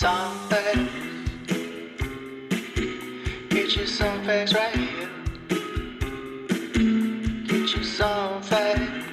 Song facts. Get your song facts right here. Get your song facts.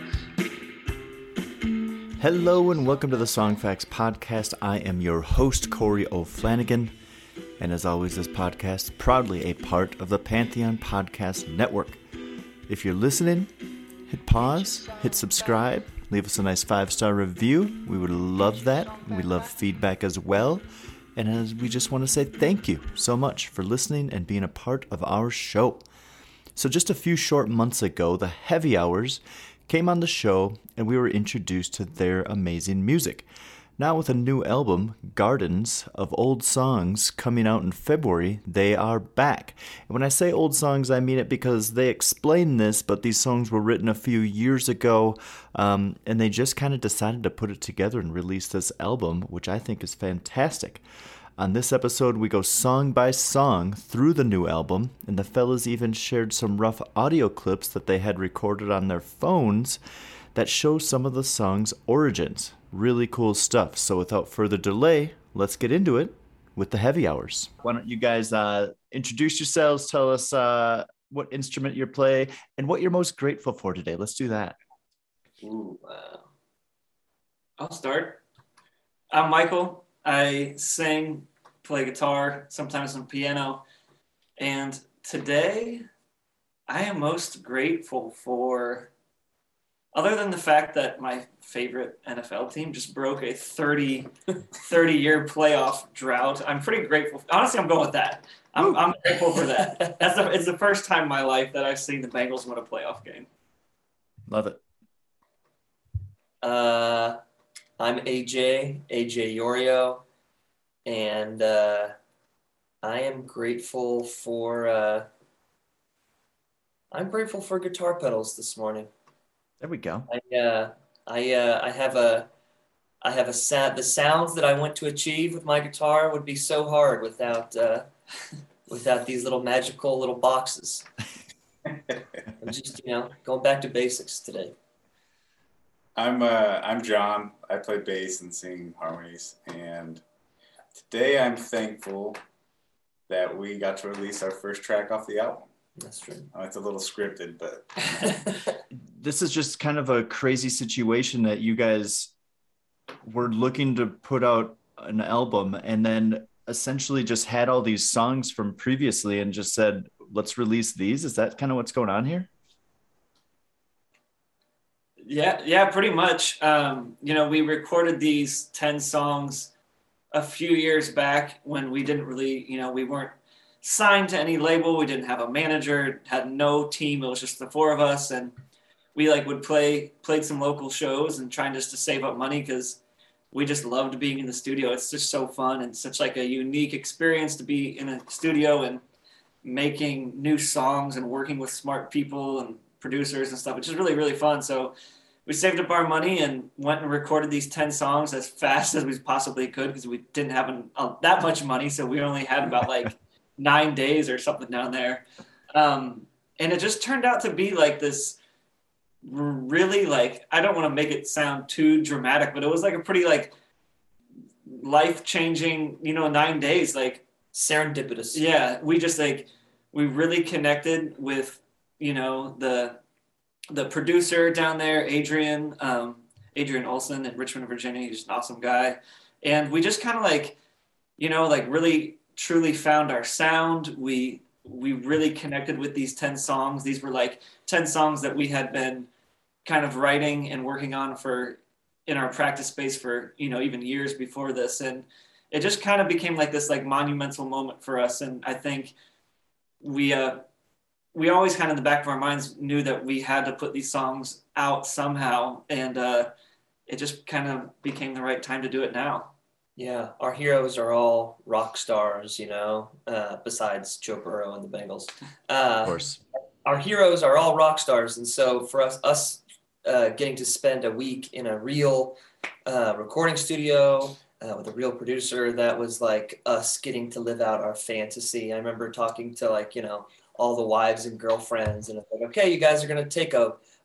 Hello and welcome to the Song Facts Podcast. I am your host, Corey O'Flanagan. And as always, this podcast is proudly a part of the Pantheon Podcast Network. If you're listening, hit pause, hit subscribe, leave us a nice 5-star review. We would love that. We love feedback as well. And as we just want to say thank you so much for listening and being a part of our show. So just a few short months ago, the Heavy Hours came on the show and we were introduced to their amazing music. Now with a new album, Gardens of Old Songs, coming out in February, they are back. And when I say old songs, I mean it because they explain this, but these songs were written a few years ago, and they just kind of decided to put it together and release this album, which I think is fantastic. On this episode, we go song by song through the new album, and the fellas even shared some rough audio clips that they had recorded on their phones that show some of the song's origins. Really cool stuff. So without further delay, let's get into it with the Heavy Hours. Why don't you guys introduce yourselves, tell us what instrument you play, and what you're most grateful for today. Let's do that. Ooh, I'll start. I'm Michael. I sing, play guitar, sometimes some piano. And today, I am most grateful for, other than the fact that my favorite NFL team just broke a 30-year playoff drought, I'm pretty grateful. Honestly, I'm going with that. I'm grateful for that. It's the first time in my life that I've seen the Bengals win a playoff game. Love it. I'm AJ Yorio, and I am grateful for guitar pedals this morning. There we go. I have a sound. The sounds that I want to achieve with my guitar would be so hard without these little magical little boxes. I'm just going back to basics today. I'm John. I play bass and sing harmonies, and today I'm thankful that we got to release our first track off the album. That's true. It's a little scripted, but this is just kind of a crazy situation that you guys were looking to put out an album and then essentially just had all these songs from previously and just said, let's release these. Is that kind of what's going on here? Yeah, pretty much. We recorded these 10 songs a few years back when we didn't really, we weren't signed to any label. We didn't have a manager, had no team. It was just the four of us. And we played some local shows and trying just to save up money because we just loved being in the studio. It's just so fun and such a unique experience to be in a studio and making new songs and working with smart people and producers and stuff, which is really, really fun. So we saved up our money and went and recorded these 10 songs as fast as we possibly could because we didn't have that much money. So we only had about 9 days or something down there. And it just turned out to be this really I don't want to make it sound too dramatic, but it was a pretty life-changing, 9 days, serendipitous. Yeah. We just we really connected with, the producer down there, Adrian Olson in Richmond, Virginia. He's an awesome guy. And we just kind of really truly found our sound. We really connected with these 10 songs. These were 10 songs that we had been kind of writing and working on in our practice space for, even years before this. And it just kind of became this monumental moment for us. And I think we always kind of in the back of our minds knew that we had to put these songs out somehow. And it just kind of became the right time to do it now. Yeah, our heroes are all rock stars, besides Joe Burrow and the Bengals. Of course. Our heroes are all rock stars. And so for us getting to spend a week in a real recording studio with a real producer, that was us getting to live out our fantasy. I remember talking to all the wives and girlfriends, and it's okay, you guys are going to take a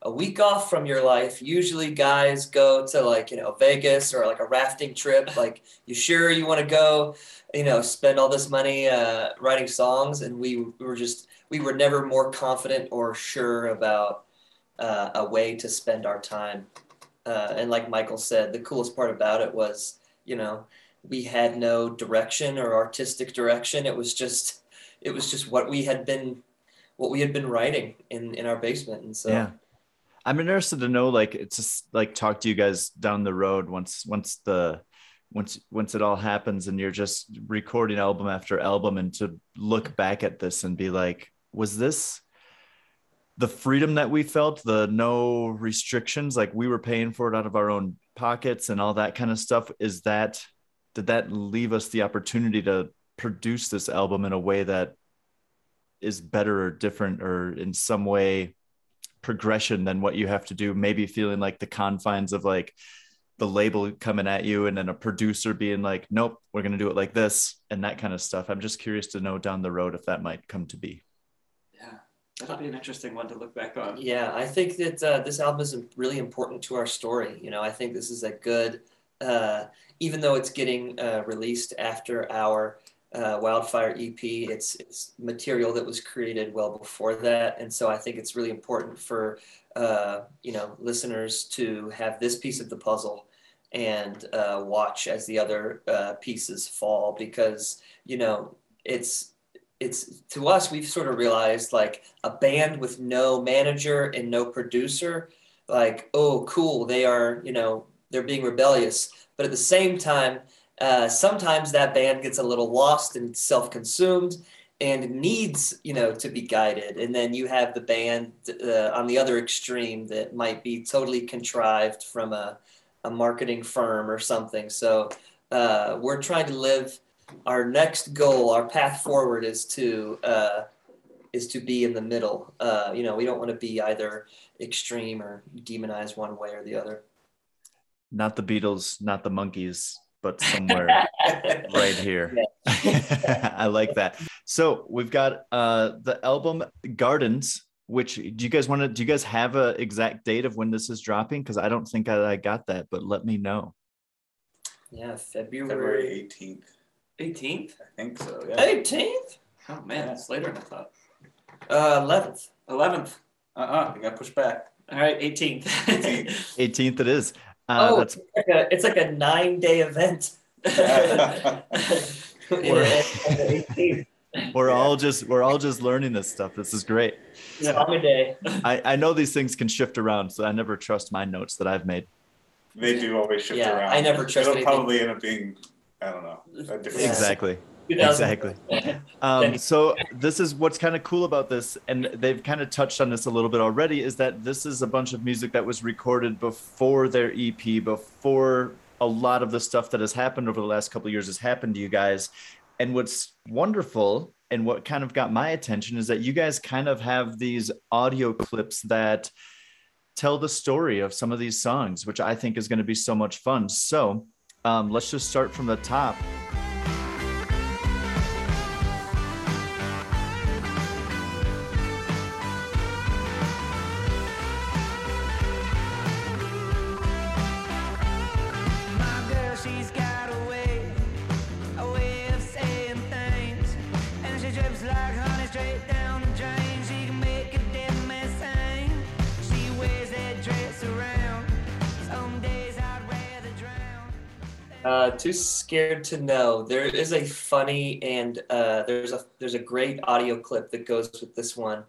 a week off from your life. Usually guys go to like, Vegas or like a rafting trip. Like, you sure you want to go, spend all this money writing songs? And we were never more confident or sure about a way to spend our time. And like Michael said, the coolest part about it was, we had no direction or artistic direction. It was just what we had been writing in our basement. And so yeah, I'm interested to know, like, it's just like, talk to you guys down the road once it all happens and you're just recording album after album, and to look back at this and be like, was this the freedom that we felt, the no restrictions, like we were paying for it out of our own pockets and all that kind of stuff? Did that leave us the opportunity to produce this album in a way that is better or different, or in some way progression than what you have to do, maybe feeling like the confines of like the label coming at you and then a producer being like, nope, we're going to do it like this, and that kind of stuff? I'm just curious to know down the road if that might come to be. Yeah, that'll be an interesting one to look back on. Yeah, I think that this album is really important to our story. I think this is a good, even though it's getting released after our Wildfire EP, it's material that was created well before that. And so I think it's really important for, listeners to have this piece of the puzzle and watch as the other pieces fall, because, it's to us, we've sort of realized, like, a band with no manager and no producer, like, oh, cool, they are, they're being rebellious. But at the same time, sometimes that band gets a little lost and self-consumed and needs, to be guided. And then you have the band on the other extreme that might be totally contrived from a marketing firm or something. So we're trying to live our next goal. Our path forward is to be in the middle. We don't want to be either extreme or demonize one way or the other. Not the Beatles, not the Monkees, but somewhere right here. I like that. So we've got the album Gardens, which do you guys have an exact date of when this is dropping? Because I don't think I got that, but let me know. Yeah, February 18th. 18th? I think so, yeah. 18th? Oh man, it's later than I thought. 11th. 11th. You got pushed back. All right, 18th. 18th it is. It's like a 9-day event. We're all just learning this stuff. This is great. Yeah. A day. I know these things can shift around, so I never trust my notes that I've made. They do always shift around. I never trust It'll anything. probably end up being, I don't know, a different. Exactly. 2000. Exactly. So this is what's kind of cool about this, and they've kind of touched on this a little bit already, is that this is a bunch of music that was recorded before their EP, before a lot of the stuff that has happened over the last couple of years has happened to you guys. And what's wonderful and what kind of got my attention is that you guys kind of have these audio clips that tell the story of some of these songs, which I think is going to be so much fun. So let's just start from the top. Too Scared to Know. There is a funny and there's a great audio clip that goes with this one.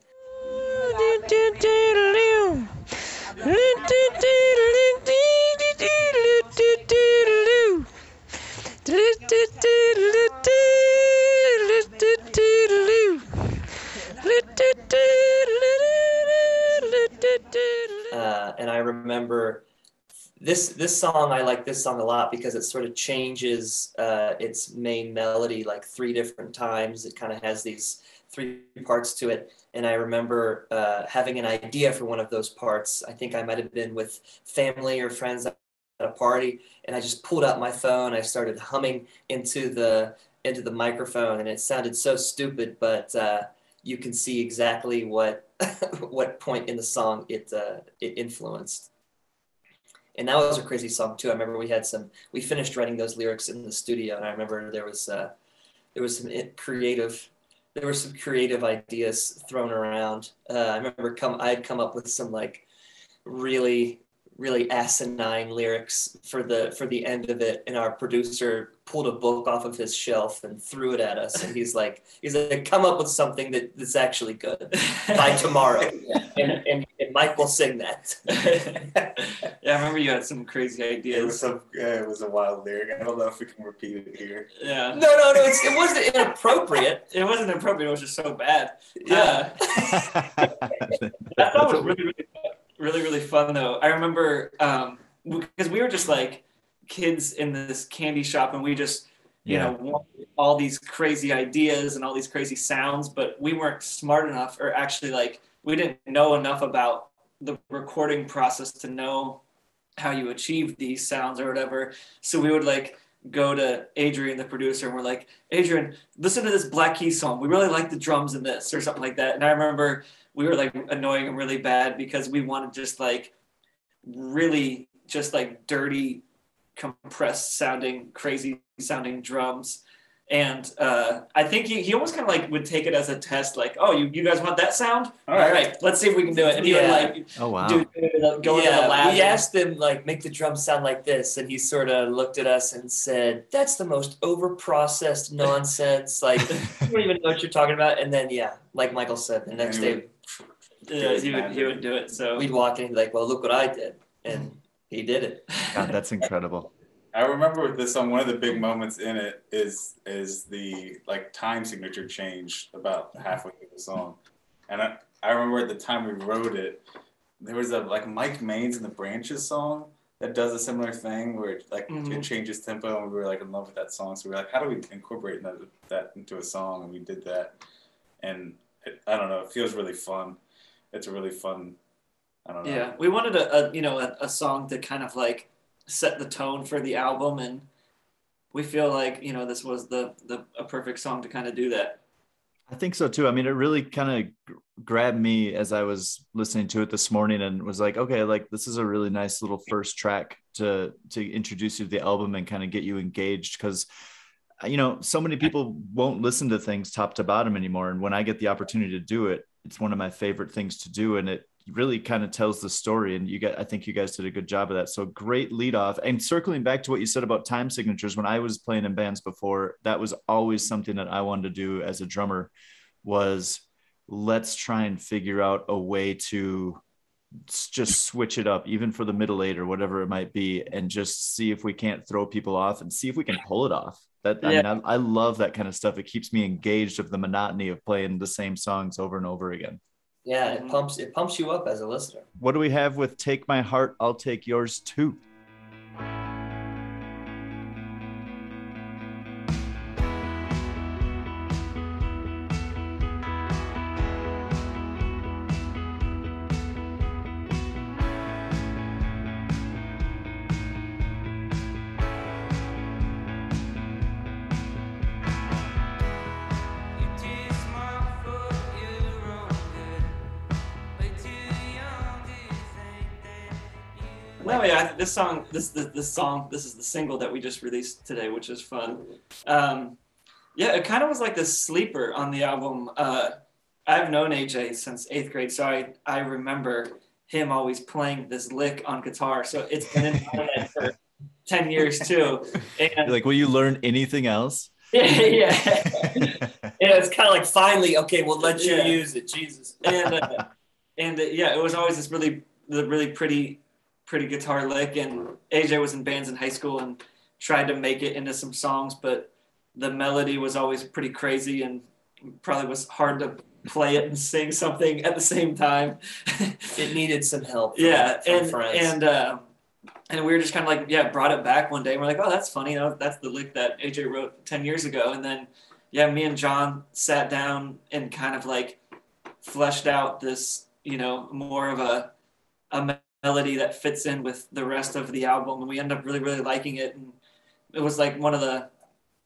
And I remember this song, I like this song a lot because it sort of changes its main melody like 3 different times. It kind of has these 3 parts to it. And I remember having an idea for one of those parts. I think I might have been with family or friends at a party, and I just pulled out my phone. I started humming into the microphone, and it sounded so stupid, but you can see exactly what what point in the song it influenced. And that was a crazy song too. I remember we finished writing those lyrics in the studio, and I remember there was some creative ideas thrown around. I remember I'd come up with some like really asinine lyrics for the end of it, and our producer pulled a book off of his shelf and threw it at us, and he's like come up with something that's actually good by tomorrow. and Mike will sing that. Yeah, I remember you had some crazy ideas. It was a wild lyric. I don't know if we can repeat it here. Yeah. No, it wasn't inappropriate. It wasn't inappropriate. It was just so bad. Yeah. That song was really fun though. I remember because we were just like kids in this candy shop, and we just you know wanted all these crazy ideas and all these crazy sounds, but we weren't smart enough, or actually like we didn't know enough about the recording process to know how you achieve these sounds or whatever. So we would like go to Adrian, the producer, and we're like, Adrian, listen to this Black Keys song. We really like the drums in this, or something like that. And I remember we were like annoying him really bad because we wanted just like really just like dirty, compressed sounding, crazy sounding drums. And I think he almost kind of like would take it as a test, like, oh, you guys want that sound? All right, let's see if we can do it. And he would like, oh wow, go into the lab. We asked him like, make the drums sound like this, and he sort of looked at us and said, "That's the most overprocessed nonsense. Like, you don't even know what you're talking about." And then like Michael said, the next day, he would do it. So we'd walk in and be like, "Well, look what I did," and he did it. God, that's incredible. I remember with this song, one of the big moments in it is the like time signature change about halfway through the song. And I remember at the time we wrote it, there was a like Mike Maines in the Branches song that does a similar thing where it, like it changes tempo, and we were like in love with that song. So we were like, how do we incorporate that into a song? And we did that. And I don't know, it feels really fun. It's a really fun, I don't know. Yeah, we wanted a song to kind of like set the tone for the album, and we feel like this was a perfect song to kind of do that. I think so too. I mean, it really kind of grabbed me as I was listening to it this morning, and was like, okay, like this is a really nice little first track to introduce you to the album and kind of get you engaged, because so many people won't listen to things top to bottom anymore, and when I get the opportunity to do it, it's one of my favorite things to do, and it really kind of tells the story. And I think you guys did a good job of that. So great lead off. And circling back to what you said about time signatures, when I was playing in bands before, that was always something that I wanted to do as a drummer, was let's try and figure out a way to just switch it up, even for the middle eight or whatever it might be, and just see if we can't throw people off and see if we can pull it off. I love that kind of stuff. It keeps me engaged of the monotony of playing the same songs over and over again. Yeah, it pumps you up as a listener. What do we have with Take My Heart, I'll Take Yours Too? No, yeah, this is the single that we just released today, which is fun. It kind of was like the sleeper on the album. I've known AJ since 8th grade, so I remember him always playing this lick on guitar. So it's been in my head for 10 years too. And you're like, will you learn anything else? Yeah. It's kind of like, finally, okay, we'll let you use it, Jesus. And it was always this really pretty guitar lick, and AJ was in bands in high school and tried to make it into some songs, but the melody was always pretty crazy and probably was hard to play it and sing something at the same time. It needed some help from friends. And we were just kind of like, brought it back one day, and we're like, oh, that's funny, that's the lick that AJ wrote 10 years ago. And then me and John sat down and kind of like fleshed out this more of a melody that fits in with the rest of the album, and we ended up really liking it. And it was like one of the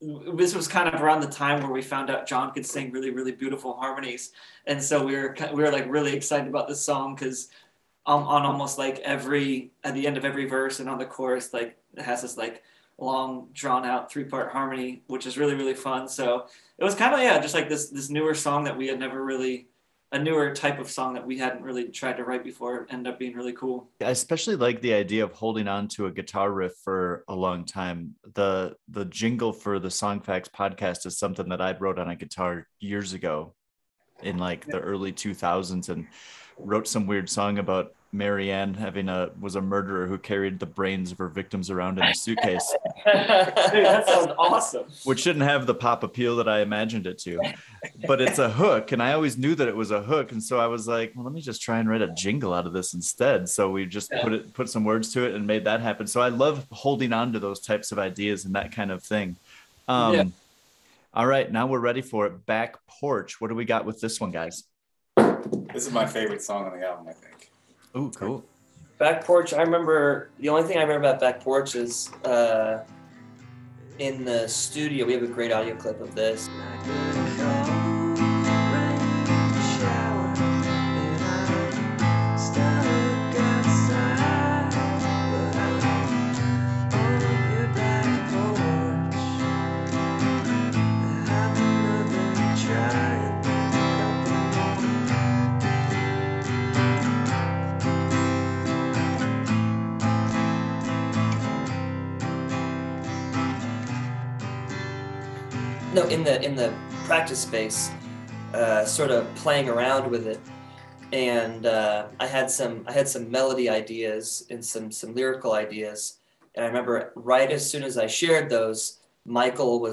this was kind of around the time where we found out John could sing really, really beautiful harmonies. And so we were like really excited about this song because on almost like at the end of every verse and on the chorus, like it has this like long drawn out 3-part harmony, which is really, really fun. So it was kind of, just like this newer song that we had never really, a newer type of song that we hadn't really tried to write before, ended up being really cool. I especially like the idea of holding on to a guitar riff for a long time. The jingle for the Songfacts podcast is something that I wrote on a guitar years ago in like the early 2000s, and wrote some weird song about Marianne was a murderer who carried the brains of her victims around in a suitcase. Dude, that sounds awesome. Which didn't have the pop appeal that I imagined it to, but it's a hook, and I always knew that it was a hook, and so I was like, well, let me just try and write a jingle out of this instead. So we just put some words to it and made that happen. So I love holding on to those types of ideas and that kind of thing. All right, now we're ready for it. Back Porch. What do we got with this one, guys? This is my favorite song on the album, I think. Oh, cool. Back Porch, I remember, the only thing I remember about Back Porch is in the studio, we have a great audio clip of this. No, in the practice space, sort of playing around with it, and I had some melody ideas and some lyrical ideas, and I remember right as soon as I shared those, Michael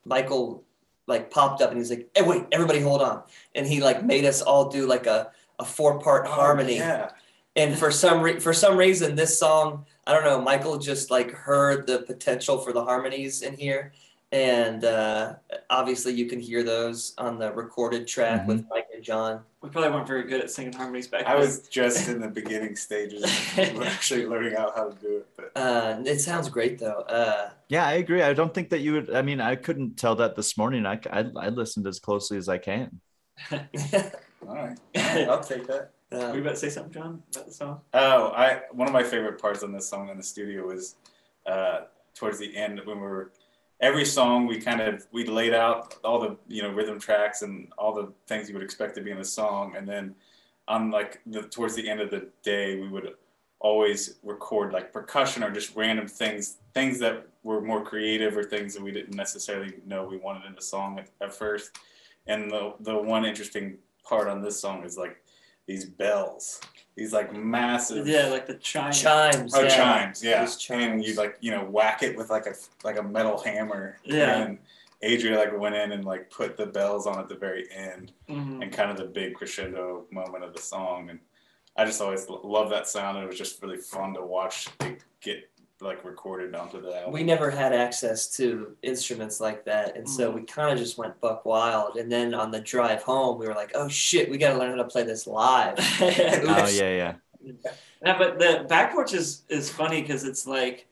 like popped up and he's like, "Hey, wait, everybody, hold on!" And he like made us all do like a 4-part harmony. Yeah. And for some reason, this song, I don't know, Michael just like heard the potential for the harmonies in here. And obviously you can hear those on the recorded track with Mike and John. We probably weren't very good at singing harmonies back then. I was just in the beginning stages of actually learning out how to do it. But. It sounds great though. Yeah, I agree. I don't think that you would. I mean, I couldn't tell that this morning. I listened as closely as I can. All right, I'll take that. Were you about to say something, John, about the song? Oh, one of my favorite parts on this song in the studio was towards the end when every song we laid out all the rhythm tracks and all the things you would expect to be in the song, and then on like towards the end of the day we would always record like percussion or just random things that were more creative or things that we didn't necessarily know we wanted in the song at first. And the one interesting part on this song is like these bells, these like massive, like the chimes. Chimes, yeah. And you like whack it with like a metal hammer. Yeah. And Adria like went in and like put the bells on at the very end, and kind of the big crescendo moment of the song. And I just always love that sound. It was just really fun to watch it get like recorded onto the album. We never had access to instruments like that, and so we kind of just went buck wild. And then on the drive home, we were like, "Oh shit, we got to learn how to play this live." Oh yeah. But the Back Porch is funny because it's like,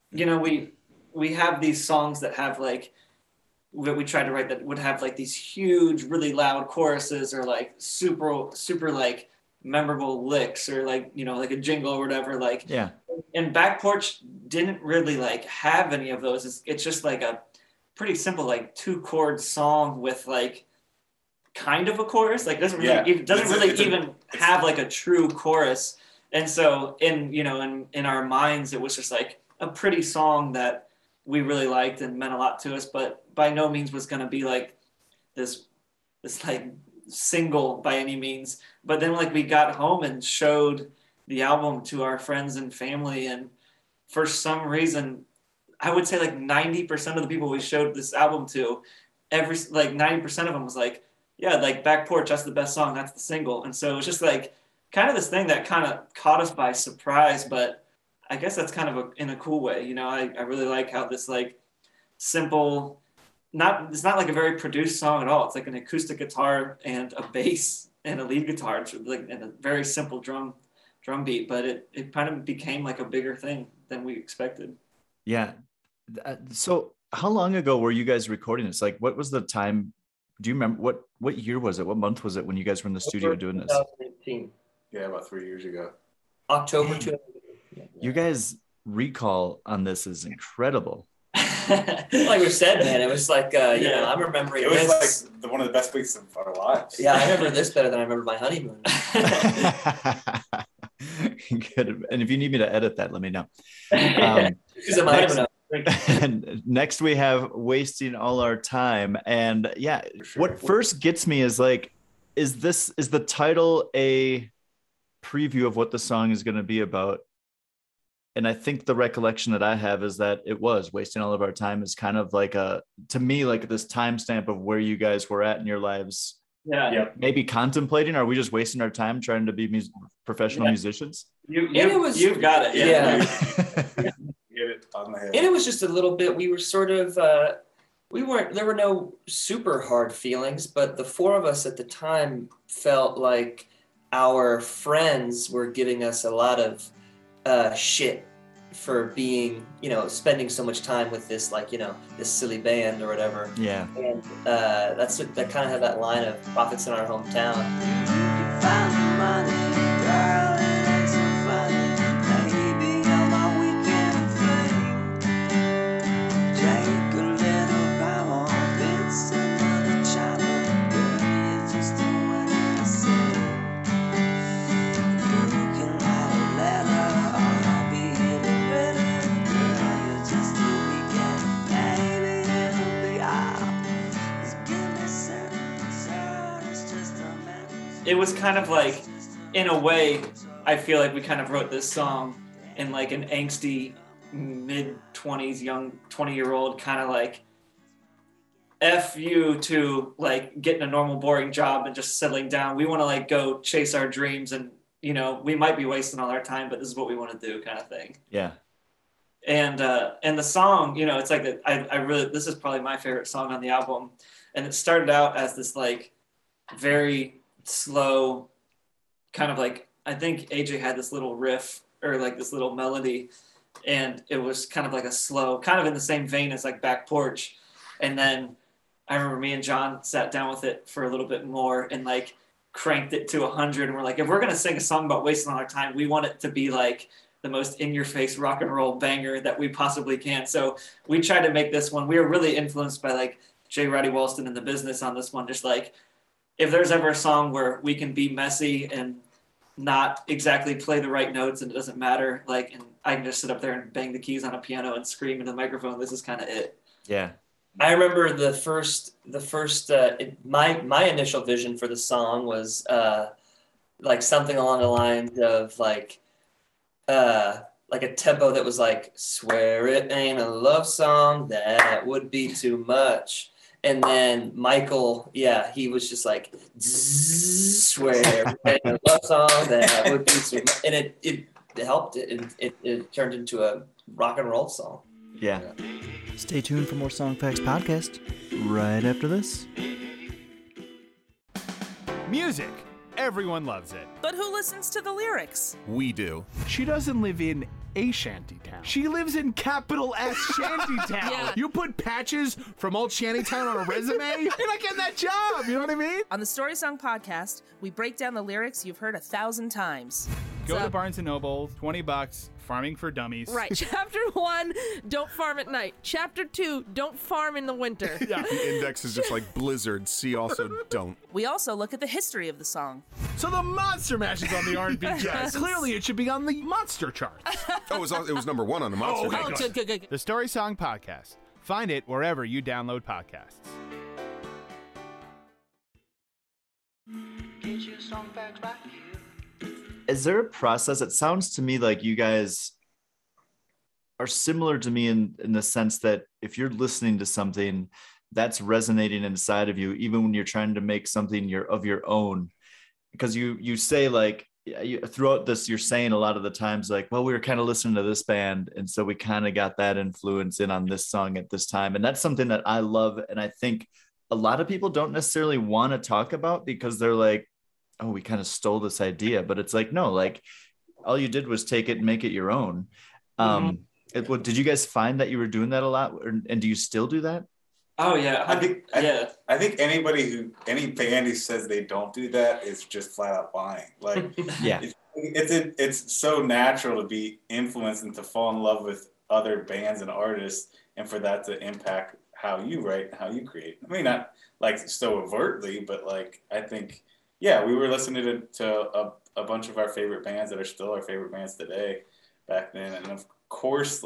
we have these songs that have like that we tried to write that would have like these huge, really loud choruses or like super like memorable licks or like like a jingle or whatever. Like yeah. And Back Porch didn't really like have any of those. It's just like a pretty simple like 2-chord song with like kind of a chorus. Like doesn't really even have like a true chorus. And so in our minds it was just like a pretty song that we really liked and meant a lot to us, but by no means was going to be like this like single by any means. But then like we got home and showed the album to our friends and family, and for some reason I would say like 90% of the people we showed this album to, 90% of them was like, yeah, like Back Porch, that's the best song, that's the single. And so it was just like kind of this thing that kind of caught us by surprise, but I guess that's kind of in a cool way. I really like how this like simple, it's not like a very produced song at all. It's like an acoustic guitar and a bass and a lead guitar. It's like and a very simple drum beat, but it kind of became like a bigger thing than we expected. Yeah. So how long ago were you guys recording this? Like, what was the time? Do you remember what year was it? What month was it when you guys were in the studio doing this? 2018. Yeah, about 3 years ago. October Dang. 2018. You guys' recall on this is incredible. Like we said, man, it was like, you know, I'm remembering It was this. like one of the best weeks of our lives. Yeah, I remember this better than I remember my honeymoon. Good. And if you need me to edit that, let me know. Because of my next- honeymoon. And next we have Wasting All Our Time. And yeah, For sure. what first gets me is like, is the title a preview of what the song is going to be about? And I think the recollection that I have is that it was Wasting All of Our Time is kind of like to me, like this timestamp of where you guys were at in your lives. Yeah. Maybe contemplating, are we just wasting our time trying to be professional musicians? You've got it. Yeah. Get it on the head. And it was just a little bit, we were sort of, there were no super hard feelings, but the four of us at the time felt like our friends were giving us a lot of shit for being, you know, spending so much time with this, like, you know, this silly band or whatever. Yeah. And that kind of had that line of prophets in our hometown. It was kind of like, in a way, I feel like we kind of wrote this song in like an angsty mid-20s, young 20-year-old kind of like, F you to like getting a normal boring job and just settling down. We want to like go chase our dreams, and you know, we might be wasting all our time, but this is what we want to do, kind of thing. Yeah. And the song, you know, it's like I really, this is probably my favorite song on the album. And it started out as this like very slow kind of like, I think AJ had this little riff or like this little melody, and it was kind of like a slow, kind of in the same vein as like Back Porch. And then I remember me and John sat down with it for a little bit more and like cranked it to 100. And we're like, if we're going to sing a song about wasting all our time, we want it to be like the most in-your-face rock and roll banger that we possibly can. So we tried to make this one. We were really influenced by like J. Roddy Walston and The Business on this one. Just like, if there's ever a song where we can be messy and not exactly play the right notes and it doesn't matter, like, and I can just sit up there and bang the keys on a piano and scream into the microphone, this is kind of it. Yeah. I remember my initial vision for the song was like something along the lines of like a tempo that was like, swear it ain't a love song, that would be too much. And then Michael, yeah, he was just like, swear it ain't a love song, that would be too much. And it helped it turned into a rock and roll song. Yeah. Stay tuned for more Song Facts podcast right after this. Music. Everyone loves it. But who listens to the lyrics? We do. She doesn't live in a shantytown. She lives in capital S Shantytown. Yeah. You put Patches from old Shantytown on a resume, you're not getting that job. You know what I mean? On the Story Song podcast, we break down the lyrics you've heard 1,000 times. Go So- to Barnes & Noble, $20, Farming for Dummies. Right. Chapter 1, don't farm at night. Chapter 2, don't farm in the winter. Yeah. The index is just like Blizzard. See also don't. We also look at the history of the song. So the Monster Mash is on the R&B jazz. Clearly, it should be on the monster charts. Oh, it was number 1 on the Monster. okay, Charts. Good. The Story Song podcast. Find it wherever you download podcasts. Get your song facts right here. Is there a process? It sounds to me like you guys are similar to me in the sense that if you're listening to something that's resonating inside of you, even when you're trying to make something of your own, because you say like, throughout this, you're saying a lot of the times like, well, we were kind of listening to this band, and so we kind of got that influence in on this song at this time. And that's something that I love. And I think a lot of people don't necessarily want to talk about because they're like, oh, we kind of stole this idea. But it's like, no, like all you did was take it and make it your own. Did you guys find that you were doing that a lot, and do you still do that? Oh yeah, I think yeah. I think any band who says they don't do that is just flat out lying. Like, Yeah, it's so natural to be influenced and to fall in love with other bands and artists, and for that to impact how you write and how you create. I mean, not like so overtly, but like I think, yeah, we were listening to a bunch of our favorite bands that are still our favorite bands today back then, and of course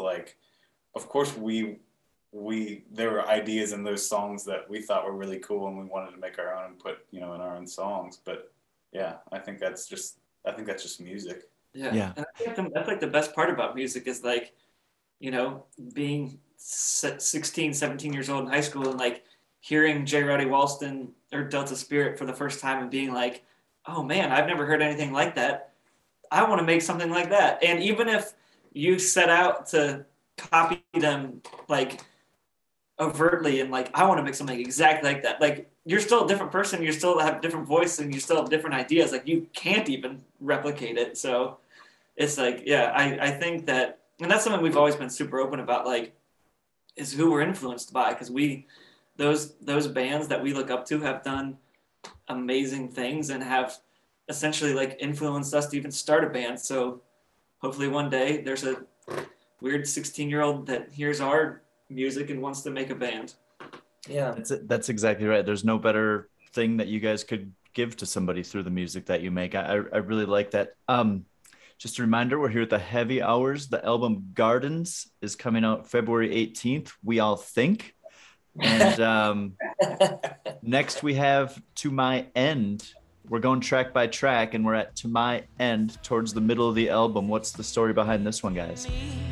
there were ideas in those songs that we thought were really cool and we wanted to make our own and put, in our own songs. But yeah, I think that's just music. Yeah. And I think that's like the best part about music is like, being 16, 17 years old in high school and like hearing J. Roddy Walston or Delta Spirit for the first time and being like, oh man, I've never heard anything like that. I want to make something like that. And even if you set out to copy them like overtly and like, I want to make something exactly like that. Like, you're still a different person. You still have a different voice and you still have different ideas. Like, you can't even replicate it. So it's like, yeah, I think that, and that's something we've always been super open about, like, is who we're influenced by. Cause those bands that we look up to have done amazing things and have essentially like influenced us to even start a band. So hopefully one day there's a weird 16-year-old that hears our music and wants to make a band. Yeah, that's exactly right. There's no better thing that you guys could give to somebody through the music that you make. I really like that. Just a reminder, we're here at the Heavy Hours. The album Gardens is coming out February 18th. We all think. And next we have To My End. We're going track by track, and we're at To My End towards the middle of the album. What's the story behind this one, guys?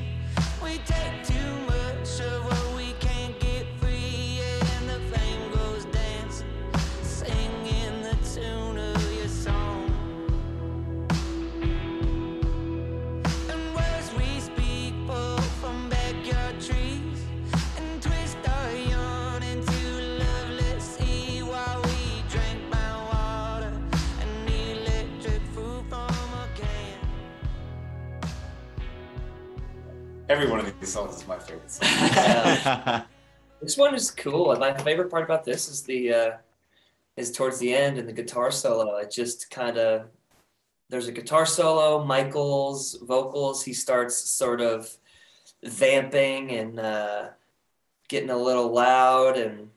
Every one of these songs is my favorite song. This one is cool. And my favorite part about this is is towards the end and the guitar solo. It just kind of, there's a guitar solo, Michael's vocals, he starts sort of vamping and getting a little loud, and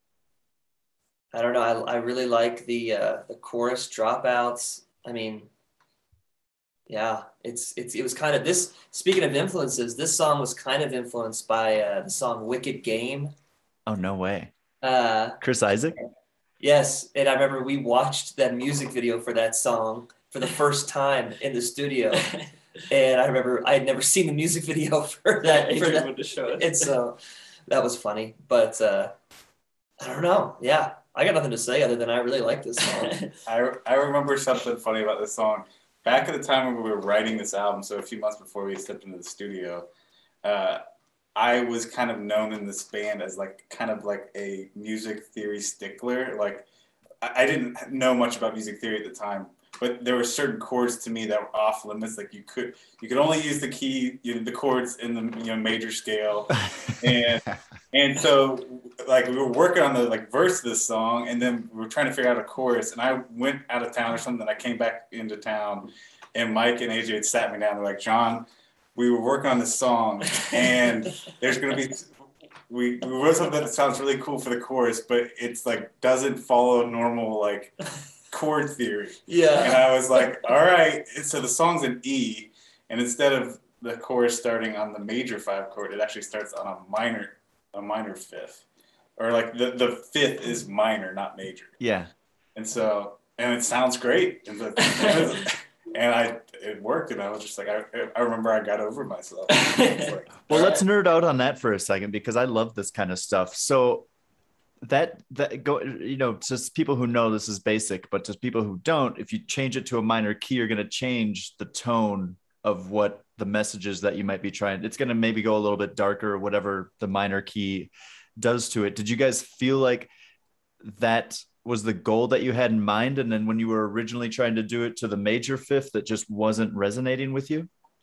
I don't know, I really like the chorus dropouts. I mean, yeah, it was kind of this. Speaking of influences, this song was kind of influenced by the song "Wicked Game." Oh, no way. Chris Isaak? Yes, and I remember we watched that music video for that song for the first time in the studio, and I remember I had never seen the music video for that. To show it. And so that was funny, but I don't know. Yeah, I got nothing to say other than I really like this song. I remember something funny about this song. Back at the time when we were writing this album, so a few months before we stepped into the studio, I was kind of known in this band as kind of like a music theory stickler. Like, I didn't know much about music theory at the time, but there were certain chords to me that were off limits. Like you could only use the key, the chords in the major scale, and so like we were working on the verse of this song, and then we were trying to figure out a chorus. And I went out of town or something. And I came back into town, and Mike and AJ had sat me down. They're like, John, we were working on this song, and there's gonna be. We wrote something that sounds really cool for the chorus, but it's doesn't follow normal chord theory. Yeah. And I was like, all right. So the song's in E, and instead of the chorus starting on the major 5 chord, it actually starts on a minor fifth, or the fifth is minor, not major. Yeah. And it sounds great, and it worked, and I was just like, I remember I got over myself. Well, let's nerd out on that for a second, because I love this kind of stuff. So that go, just people who know this is basic, but to people who don't, if you change it to a minor key, you're going to change the tone of what the messages that you might be trying. It's going to maybe go a little bit darker, or whatever the minor key does to it. Did you guys feel like that was the goal that you had in mind, and then when you were originally trying to do it to the major fifth, that just wasn't resonating with you?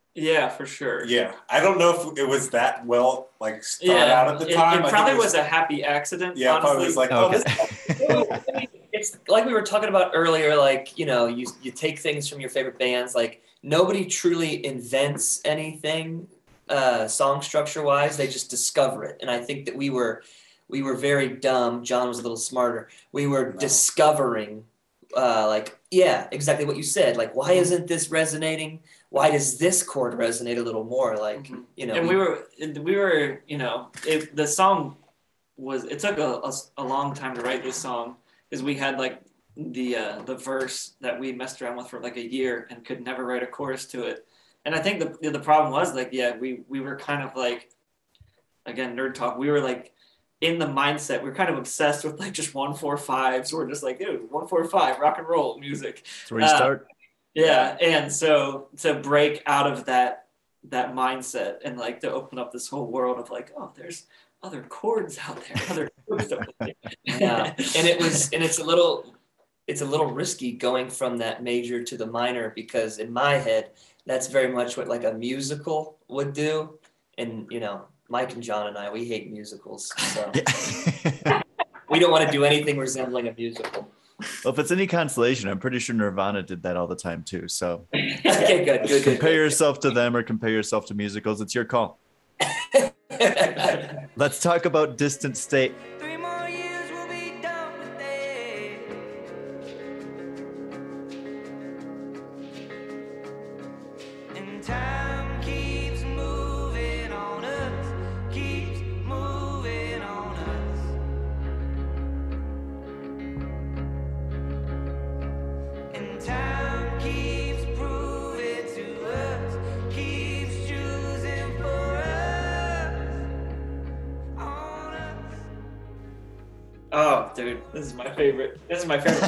Yeah, for sure. Yeah, I don't know if it was that well like thought out at the time. It probably was a happy accident. Yeah, honestly. probably was like, Okay. It's like we were talking about earlier, like, you know, you take things from your favorite bands, like nobody truly invents anything song structure wise, they just discover it. And I think that we were very dumb. John was a little smarter. We were discovering exactly what you said. Like, why isn't this resonating? Why does this chord resonate a little more? Like, you know, and we were, you know, the song was, it took a long time to write this song, because we had like the verse that we messed around with for like a year and could never write a chorus to it. And I think the problem was like, we were kind of like, again, nerd talk. We were like in the mindset, we're kind of obsessed with like just 1-4-5. So we're just like, dude, 1-4-5 rock and roll music. That's where you start. Yeah. And so to break out of that mindset and like to open up this whole world of like, oh, there's other chords out there, other chords to play. Yeah. And it's a little risky going from that major to the minor, because in my head, that's very much what like a musical would do. And, you know, Mike and John and I, we hate musicals. So we don't want to do anything resembling a musical. Well, if it's any consolation, I'm pretty sure Nirvana did that all the time too. So okay, good. Compare yourself to them or compare yourself to musicals. It's your call. Let's talk about Distant State. 3 more years we'll be done with it. And time keeps moving on us, keeps moving on us. And time keeps proving to us, keeps choosing for us, on us. Oh, dude, this is my favorite. I'm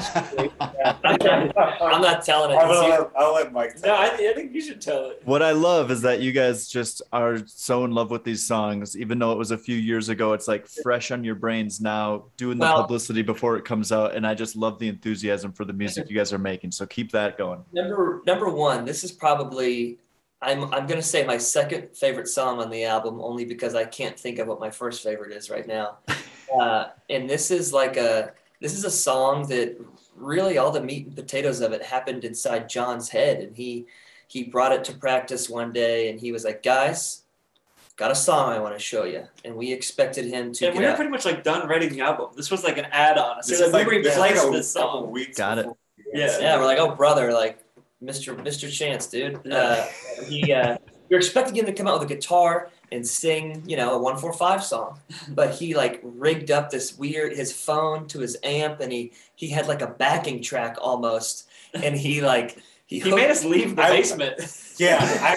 not telling it. I'll let Mike tell No, I think you should tell it. What I love is that you guys just are so in love with these songs, even though it was a few years ago. It's like fresh on your brains now, doing the publicity before it comes out, and I just love the enthusiasm for the music you guys are making. So keep that going. Number one, this is probably I'm gonna say my second favorite song on the album, only because I can't think of what my first favorite is right now. And this is a song that really all the meat and potatoes of it happened inside John's head, and he brought it to practice one day, and he was like, "Guys, got a song I want to show you." And we expected him to. And we were pretty much like done writing the album. This was like an add-on. So This like, is we replaced a this song. weeks Got it. before. Yeah. We're like, "Oh, brother, like Mr. Chance, dude." You're expecting him to come out with a guitar and sing, you know, a 1-4-5 song, but he like rigged up this his phone to his amp, and he had like a backing track almost, and he made us leave the basement. Yeah,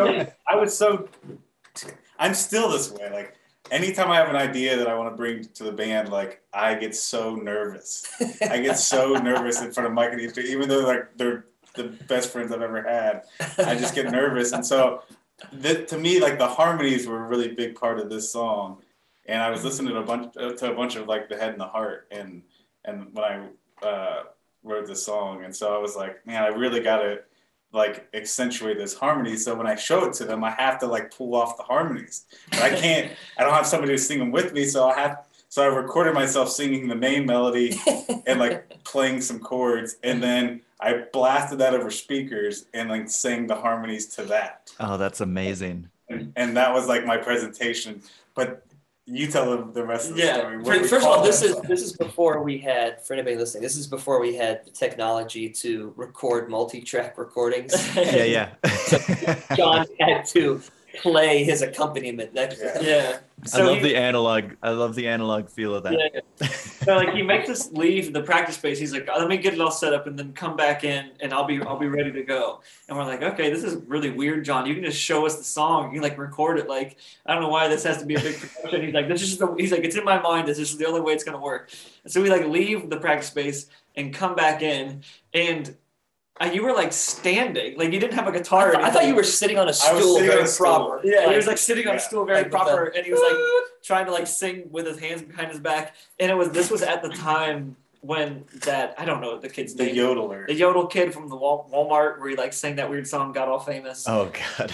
I'm still this way. Like, anytime I have an idea that I want to bring to the band, like, I get so nervous. I get so nervous in front of Mike and Ethan, even though like they're the best friends I've ever had. I just get nervous, and so to me, like, the harmonies were a really big part of this song. And I was listening to a bunch of like The Head and the Heart, and when I wrote this song, and so I was like, man, I really gotta like accentuate this harmony. So when I show it to them, I have to like pull off the harmonies. But I don't have somebody to sing them with me, so I recorded myself singing the main melody and like playing some chords, and then I blasted that over speakers and like sang the harmonies to that. Oh, that's amazing. And that was like my presentation. But you tell them the rest of the story. First of all, this is before we had, for anybody listening, this is before we had the technology to record multi-track recordings. Yeah. So John had to play his accompaniment. Yeah. So I love the analog feel of that. Yeah. So like he makes us leave the practice space. He's like, let me get it all set up and then come back in and I'll be ready to go. And we're like, okay, this is really weird, John. You can just show us the song. You can like record it. Like, I don't know why this has to be a big production. He's like, he's like, it's in my mind. This is the only way it's gonna work. And so we like leave the practice space and come back in, and you were like standing, like you didn't have a guitar. I thought you were sitting on a stool, very proper. Yeah, he was like sitting on a stool, very proper, and he was like trying to like sing with his hands behind his back. And this was at the time when that, I don't know the kid's The name. yodeler. The yodel kid from the Walmart where he like sang that weird song, got all famous. Oh God.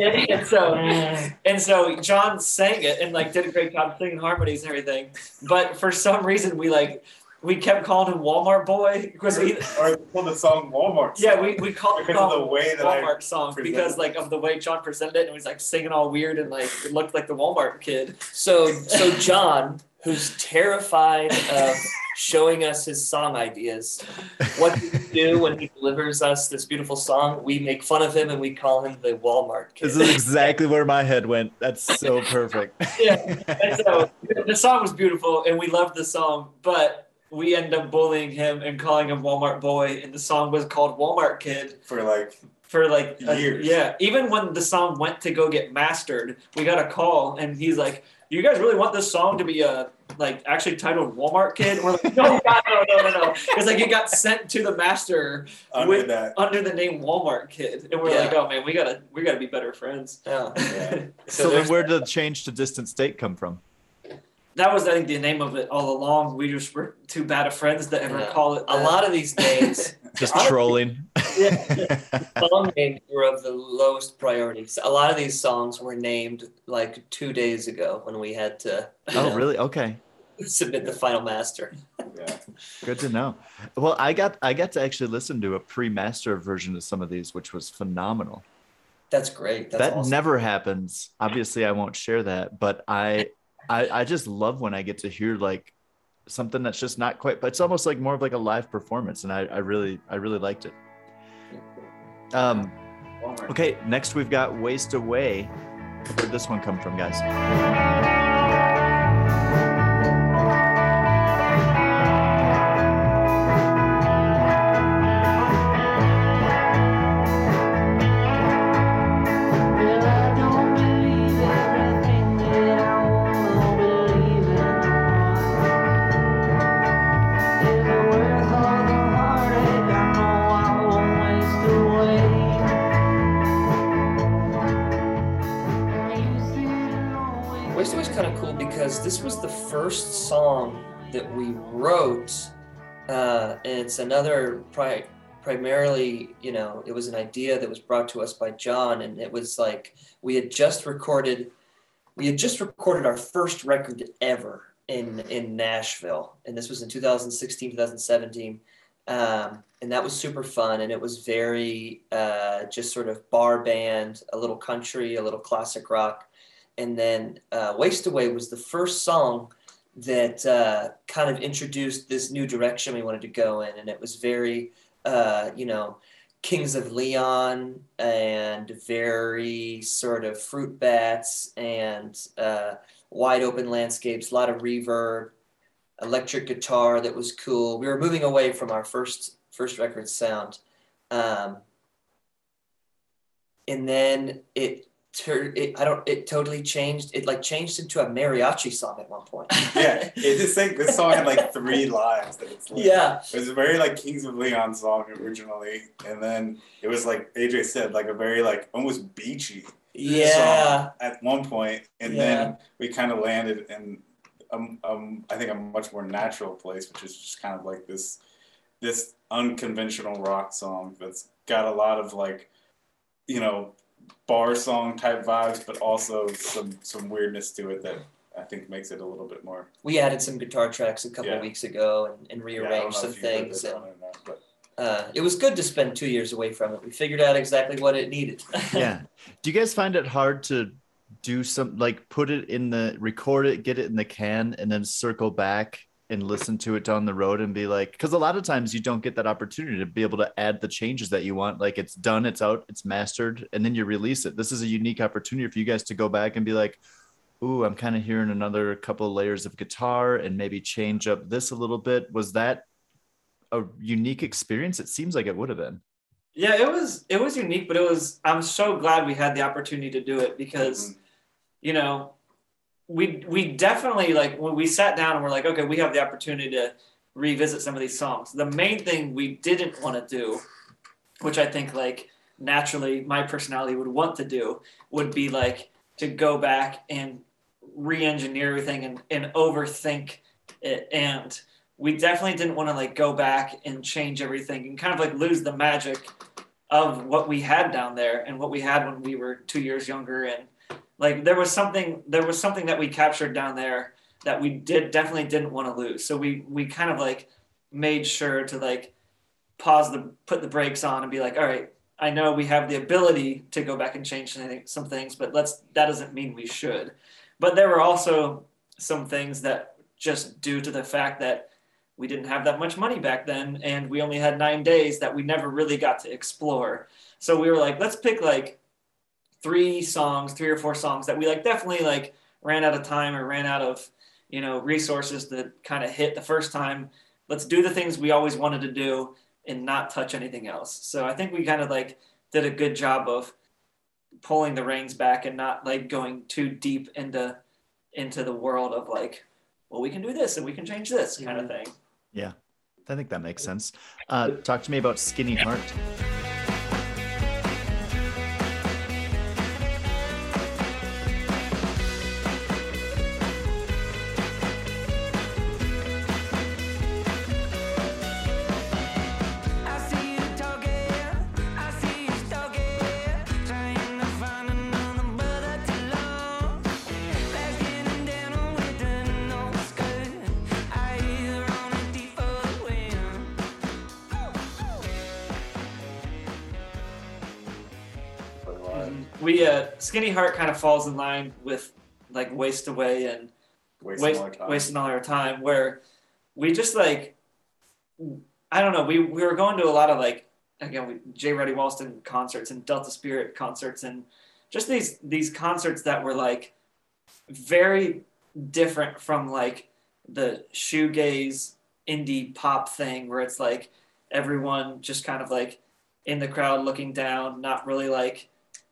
and so John sang it and like did a great job singing harmonies and everything. But for some reason we kept calling him Walmart Boy because or called the song Walmart song. Yeah, we called because of the way that Walmart song because presented like of the way John presented it and he was like singing all weird and like it looked like the Walmart kid. So John, who's terrified of showing us his song ideas, what do we do when he delivers us this beautiful song? We make fun of him and we call him the Walmart kid. This is exactly where my head went. That's so perfect. Yeah, and so the song was beautiful and we loved the song, but we end up bullying him and calling him Walmart Boy, and the song was called Walmart Kid for like years. Yeah, even when the song went to go get mastered, we got a call, and he's like, "You guys really want this song to be like actually titled Walmart Kid?" And we're like, "No, God, no." It's like it got sent to the master under the name Walmart Kid, and we're like, "Oh man, we gotta be better friends." Yeah. So then where did the change to Distant State come from? That was, I think, the name of it all along. We just were too bad of friends to ever call it that. A lot of these names. Just trolling. Song names were of the lowest priorities. A lot of these songs were named like 2 days ago when we had to really? Okay. submit the final master. Yeah. Good to know. Well, I got to actually listen to a pre-master version of some of these, which was phenomenal. That's great. That's that awesome. never happens. Obviously, I won't share that, but I just love when I get to hear like something that's just not quite, but it's almost like more of like a live performance, and I really liked it. Okay, next we've got Waste Away. Where'd this one come from, guys? Because this was the first song that we wrote, and it's another primarily, it was an idea that was brought to us by John, and it was like we had just recorded our first record ever in Nashville, and this was in 2016, 2017, and that was super fun, and it was very just sort of bar band, a little country, a little classic rock. And then Waste Away was the first song that kind of introduced this new direction we wanted to go in. And it was very, Kings of Leon and very sort of fruit bats and wide open landscapes, a lot of reverb, electric guitar that was cool. We were moving away from our first record sound. And then it totally changed. It like changed into a mariachi song at one point. Yeah, this song had like 3 lines. That it's like, yeah, it was a very like Kings of Leon song originally, and then it was like AJ said, like a very like almost beachy song at one point, and then we kind of landed in I think a much more natural place, which is just kind of like this unconventional rock song that's got a lot of like bar song type vibes, but also some weirdness to it that I think makes it a little bit more. We added some guitar tracks a couple of weeks ago and rearranged some things. It was good to spend 2 years away from it. We figured out exactly what it needed. Yeah. Do you guys find it hard to do put it in record it, get it in the can, and then circle back and listen to it down the road and be like, because a lot of times you don't get that opportunity to be able to add the changes that you want. Like it's done, it's out, it's mastered, and then you release it. This is a unique opportunity for you guys to go back and be like, ooh, I'm kind of hearing another couple of layers of guitar and maybe change up this a little bit. Was that a unique experience? It seems like it would have been. Yeah, it was unique, but I'm so glad we had the opportunity to do it because, we definitely, like, when we sat down and we're like, okay, we have the opportunity to revisit some of these songs. The main thing we didn't want to do, which I think, like, naturally my personality would want to do, would be, like, to go back and re-engineer everything and overthink it and we definitely didn't want to like go back and change everything and kind of like lose the magic of what we had down there and what we had when we were 2 years younger. And like there was something that we captured down there that we definitely didn't want to lose. So we kind of like made sure to like put the brakes on and be like, all right, I know we have the ability to go back and change some things, but that doesn't mean we should. But there were also some things that just due to the fact that we didn't have that much money back then and we only had 9 days that we never really got to explore. So we were like, let's pick like 3 or 4 songs that we like definitely like ran out of time or ran out of, resources to kind of hit the first time. Let's do the things we always wanted to do and not touch anything else. So I think we kind of like did a good job of pulling the reins back and not like going too deep into the world of like, well, we can do this and we can change this kind of thing. Yeah, I think that makes sense. Talk to me about Skinny Heart. Skinny Heart kind of falls in line with like Waste Away and Wasting All Our Time, where we just like, I don't know, we were going to a lot of like, again, J. Ruddy Walston concerts and Delta Spirit concerts and just these concerts that were like very different from like the shoegaze indie pop thing where it's like everyone just kind of like in the crowd looking down, not really like,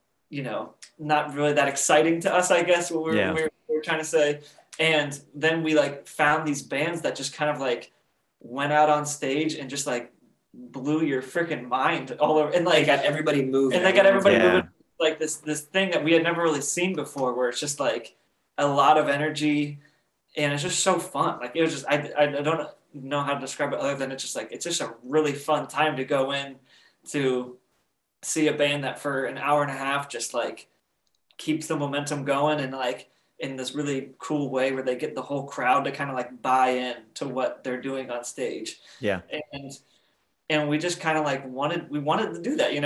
not really that exciting to us, I guess, what we're trying to say. And then we like found these bands that just kind of like went out on stage and just like blew your freaking mind all over. And like they got everybody moving. Moving like this thing that we had never really seen before, where it's just like a lot of energy and it's just so fun. Like it was just, I don't know how to describe it other than it's just a really fun time to go in to see a band that for an hour and a half just like keeps the momentum going and like in this really cool way where they get the whole crowd to kind of like buy in to what they're doing on stage. Yeah. And we just kind of like wanted to do that.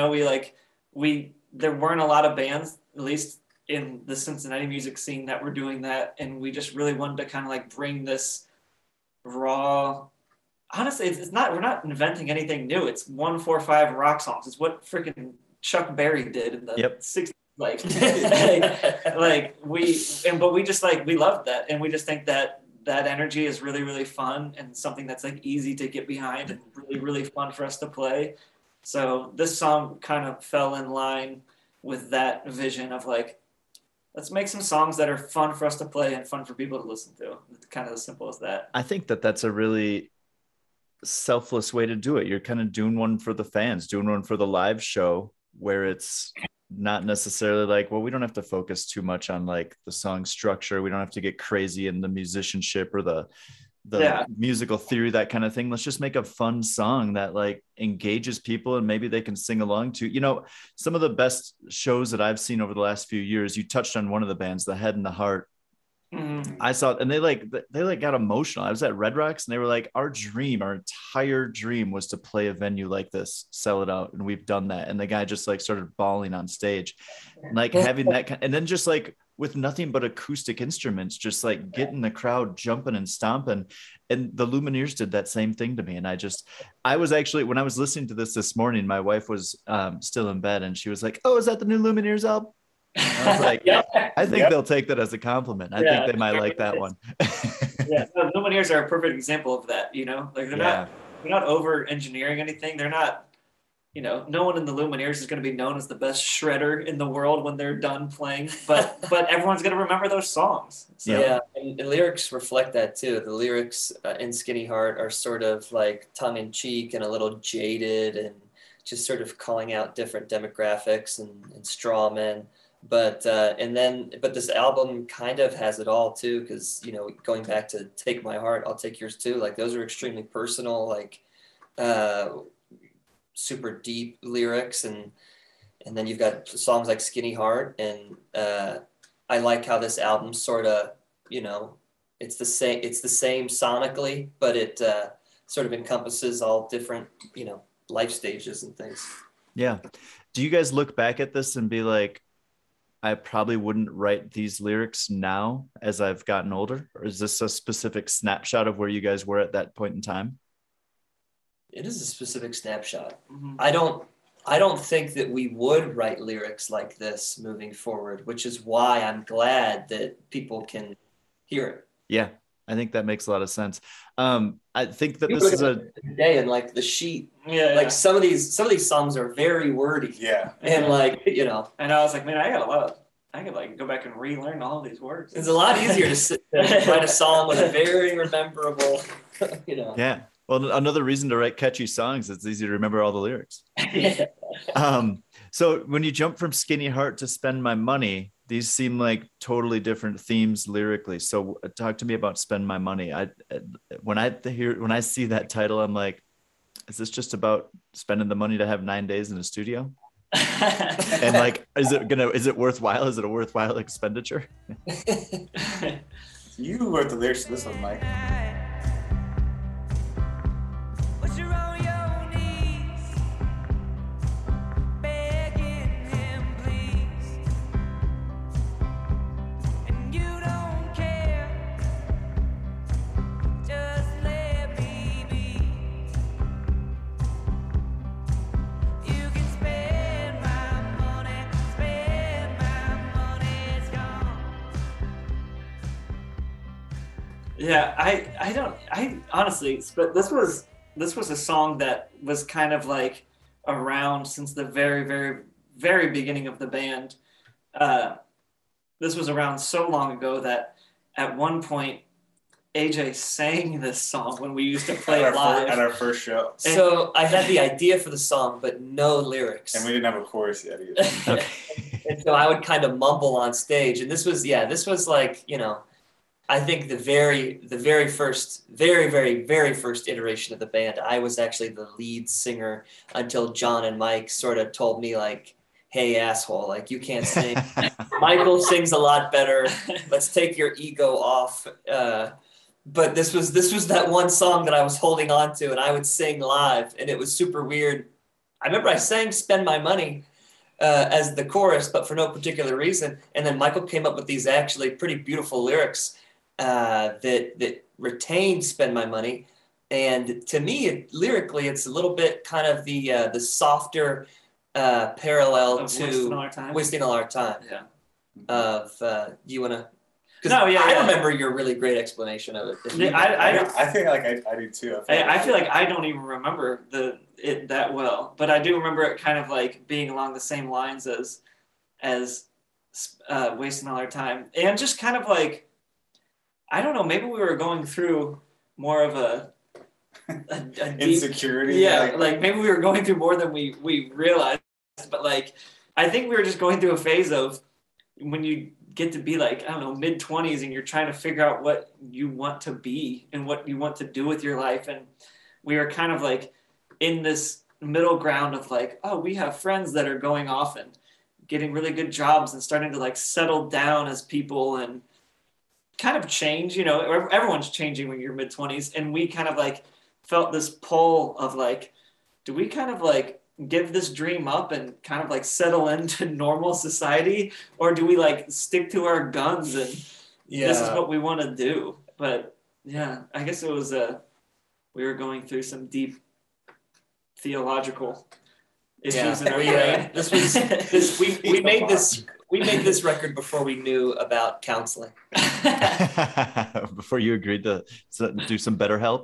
There weren't a lot of bands, at least in the Cincinnati music scene, that were doing that. And we just really wanted to kind of like bring this raw, honestly, we're not inventing anything new. It's 1-4-5 rock songs. It's what freaking Chuck Berry did in the 60s. But we just like, we loved that. And we just think that energy is really, really fun and something that's like easy to get behind and really, really fun for us to play. So this song kind of fell in line with that vision of like, let's make some songs that are fun for us to play and fun for people to listen to. It's kind of as simple as that. I think that's a really selfless way to do it. You're kind of doing one for the fans, doing one for the live show where it's not necessarily like, well, we don't have to focus too much on like the song structure. We don't have to get crazy in the musicianship or the musical theory, that kind of thing. Let's just make a fun song that like engages people and maybe they can sing along to. Some of the best shows that I've seen over the last few years, you touched on one of the bands, The Head and the Heart. Mm-hmm. I saw it and they got emotional. I was at Red Rocks and they were like, our entire dream was to play a venue like this, sell it out. And we've done that. And the guy just like started bawling on stage, and like having that and then just like with nothing but acoustic instruments, just like getting the crowd jumping and stomping. And the Lumineers did that same thing to me. And I was actually, when I was listening to this morning, my wife was still in bed and she was like, oh, is that the new Lumineers album? I was like, I think they'll take that as a compliment. I think they might like that one. The Lumineers are a perfect example of that. Like they're not over engineering anything. They're not, no one in the Lumineers is going to be known as the best shredder in the world when they're done playing, but everyone's going to remember those songs. So. And lyrics reflect that too. The lyrics in Skinny Heart are sort of like tongue in cheek and a little jaded and just sort of calling out different demographics and straw men. But but this album kind of has it all too, because going back to Take My Heart, I'll Take Yours Too, like those are extremely personal, like super deep lyrics, and then you've got songs like Skinny Heart, and I like how this album sort of, it's the same sonically, but it sort of encompasses all different life stages and things. Yeah. Do you guys look back at this and be like, I probably wouldn't write these lyrics now as I've gotten older? Or is this a specific snapshot of where you guys were at that point in time? It is a specific snapshot. Mhm. I don't think that we would write lyrics like this moving forward, which is why I'm glad that people can hear it. Yeah, I think that makes a lot of sense. I think that this is a day, and like the sheet, Yeah. like some of these songs are very wordy. Yeah. And like, and I was like, man, I could like go back and relearn all these words. it's a lot easier to sit and write a song with a very rememberable, Yeah. Well, another reason to write catchy songs, it's easy to remember all the lyrics. Yeah. So when you jump from Skinny Heart to Spend My Money, these seem like totally different themes lyrically. So talk to me about Spend My Money. When I see that title, I'm like, is this just about spending the money to have 9 days in a studio? And like, is it worthwhile? Is it a worthwhile expenditure? You wrote the lyrics to this one, Mike. But you're on your knees, begging him, please. And you don't care, just let me be. You can spend my money, it's gone. Yeah, I honestly, but this was a song that was kind of like around since the very, very, very beginning of the band. This was around so long ago that at one point AJ sang this song when we used to play it live. At our first show. So I had the idea for the song, but no lyrics. And we didn't have a chorus yet either. And so I would kind of mumble on stage. And this was like, I think the very first iteration of the band, I was actually the lead singer until John and Mike sort of told me like, hey, asshole, like you can't sing. Michael sings a lot better. Let's take your ego off. But this was that one song that I was holding on to, and I would sing live, and it was super weird. I remember I sang Spend My Money as the chorus, but for no particular reason. And then Michael came up with these actually pretty beautiful lyrics that retain Spend My Money. And to me, lyrically, it's a little bit kind of the softer parallel to Wasting All Our Time. Yeah. You want to? I remember your really great explanation of it. Yeah, I think like I do too. I feel like I don't even remember it that well, but I do remember it kind of like being along the same lines as Wasting All Our Time, and just kind of like, I don't know, maybe we were going through more of a deep, insecurity. Yeah, like maybe we were going through more than we realized, but like I think we were just going through a phase of when you get to be like, I don't know, mid-20s, and you're trying to figure out what you want to be and what you want to do with your life. And we are kind of like in this middle ground of like, oh, we have friends that are going off and getting really good jobs and starting to like settle down as people and kind of change, everyone's changing when you're mid-20s. And we kind of like felt this pull of like, do we kind of like give this dream up and kind of like settle into normal society, or do we like stick to our guns and this is what we want to do? But yeah, I guess it was we were going through some deep theological issues in our brain. We made this record before we knew about counseling. Before you agreed to do some BetterHelp.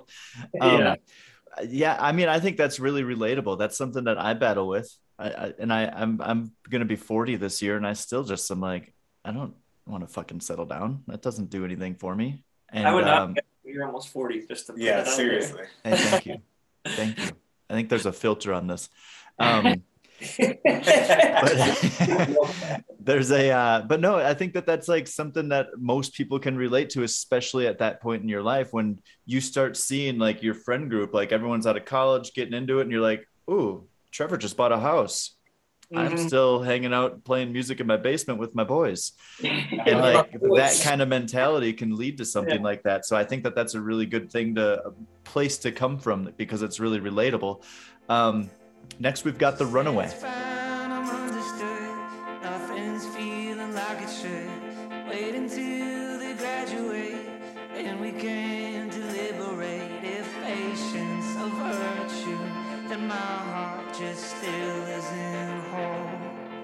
Yeah, I mean, I think that's really relatable. That's something that I battle with. I'm going to be 40 this year, and I still just am like, I don't want to fucking settle down. That doesn't do anything for me. And I would not. You're almost 40. Just to put that out seriously. Hey, thank you. I think there's a filter on this. But there's but no, I think that's like something that most people can relate to, especially at that point in your life when you start seeing like your friend group, like everyone's out of college getting into it, and you're like, ooh, Trevor just bought a house. I'm still hanging out playing music in my basement with my boys. And like that kind of mentality can lead to something like that. So I think that's a really good thing a place to come from, because it's really relatable. Next, we've got The Runaway. I'm understood. Nothing's feeling like it should. Wait until they graduate, and we can deliberate. If patience a virtue, then my heart just still isn't whole.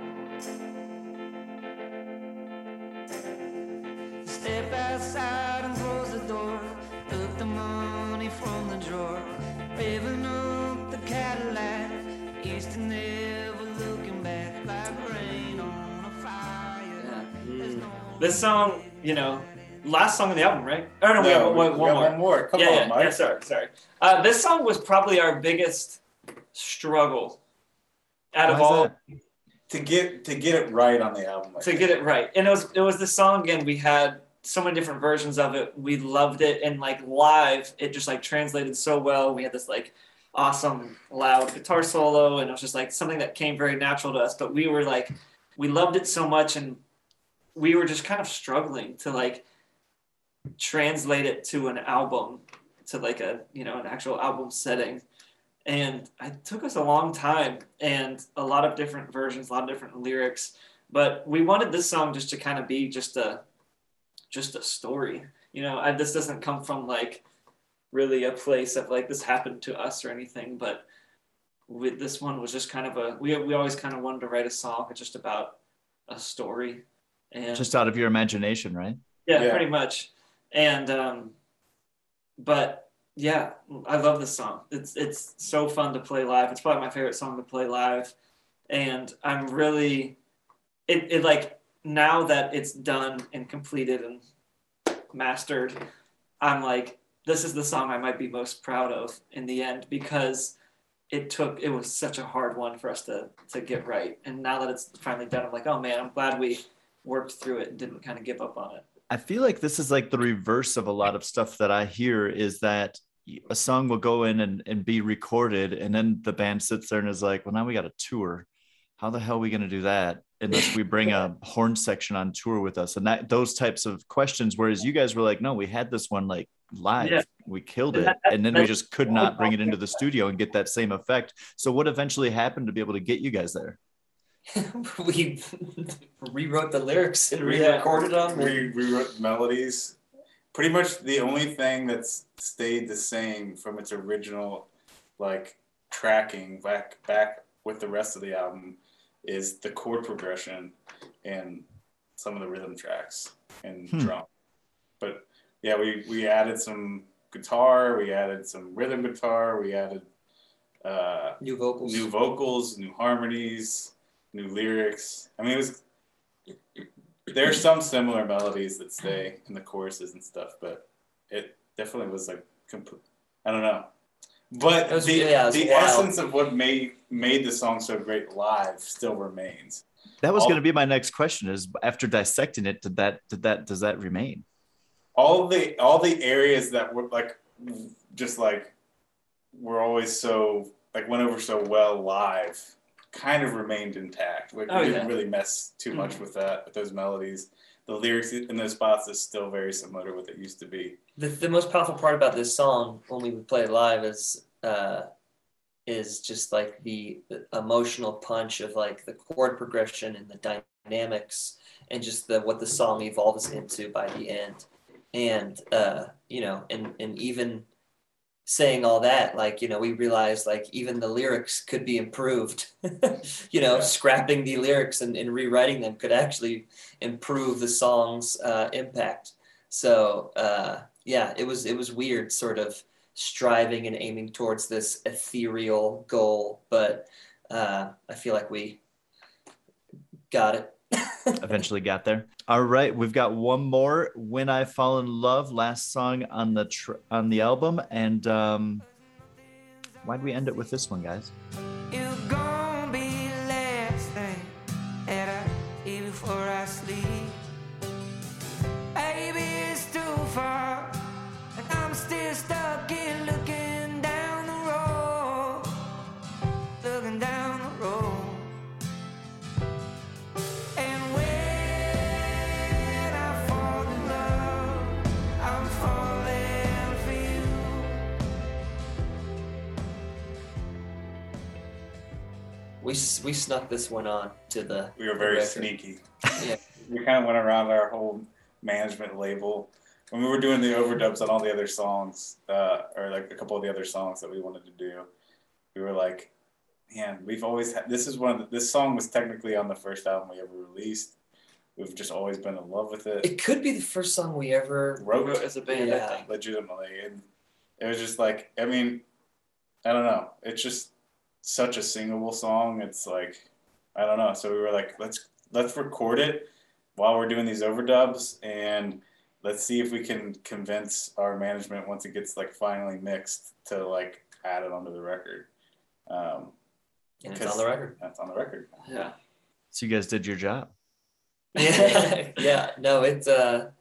Step outside and close the door. Took the money from the drawer. Revving up the Cadillac. Used to never looking back, like rain on a fire. This song, you know, last song of the album, right? Oh no, we have one more. Come on, Mike. Sorry. This song was probably our biggest struggle out of all. To get it right on the album. To get it right, and it was the song again. We had so many different versions of it. We loved it, and like live, it just like translated so well. We had this like awesome loud guitar solo, and it was just like something that came very natural to us. But we were like, we loved it so much, and we were just kind of struggling to like translate it to an album, to like an actual album setting. And it took us a long time and a lot of different versions, a lot of different lyrics, but we wanted this song just to kind of be just a story. This doesn't come from like really a place of like this happened to us or anything, but with this one was just kind of we always kind of wanted to write a song just about a story, and just out of your imagination, right? Yeah. Pretty much. And but yeah, I love this song. It's so fun to play live. It's probably my favorite song to play live, and I'm really it like now that it's done and completed and mastered, I'm like, this is the song I might be most proud of in the end, because it was such a hard one for us to get right. And now that it's finally done, I'm like, oh man, I'm glad we worked through it and didn't kind of give up on it. I feel like this is like the reverse of a lot of stuff that I hear, is that a song will go in and be recorded, and then the band sits there and is like, well, now we got a tour. How the hell are we going to do that unless we bring a horn section on tour with us? And those types of questions, whereas you guys were like, no, we had this one like live. Yeah. We killed it. And then we just could not bring it into the studio and get that same effect. So what eventually happened to be able to get you guys there? We rewrote the lyrics and re-recorded them. We rewrote melodies. Pretty much the only thing that's stayed the same from its original like tracking back with the rest of the album is the chord progression and some of the rhythm tracks and drum. But yeah, we added some guitar, we added some rhythm guitar, we added new vocals, new harmonies, new lyrics. I mean, there's some similar melodies that stay in the choruses and stuff, but it definitely was like I don't know. But the essence of what made the song so great live still remains. That was going to be my next question: is after dissecting it, does that remain? All the areas that were like just like were always so like went over so well live kind of remained intact. Like we didn't really mess too much with those melodies. The lyrics in those spots is still very similar to what they used to be. The most powerful part about this song when we would play it live is just like the emotional punch of like the chord progression and the dynamics and just what the song evolves into by the end. And and even saying all that, like, we realized like even the lyrics could be improved. Scrapping the lyrics and rewriting them could actually improve the song's impact. So it was weird sort of striving and aiming towards this ethereal goal, but I feel like we got it. Eventually got there. All right, we've got one more, When I Fall in Love, last song on the album. And why'd we end it with this one, guys? You're gonna be We snuck this one on to the. We were very record. sneaky. Yeah. We kind of went around our whole management label when we were doing the overdubs on all the other songs, or like a couple of the other songs that we wanted to do. We were like, man, we've always had. This song was technically on the first album we ever released. We've just always been in love with it. It could be the first song we ever wrote as a band, Yeah. I think. legitimately, and it was just like, I mean, I don't know. It's just such a singable song. It's like, I don't know. So we were like, let's record it while we're doing these overdubs, and let's see if we can convince our management once it gets like finally mixed to like add it onto the record. And it's on the record. That's on the record. Yeah. So you guys did your job. Yeah. No, it's a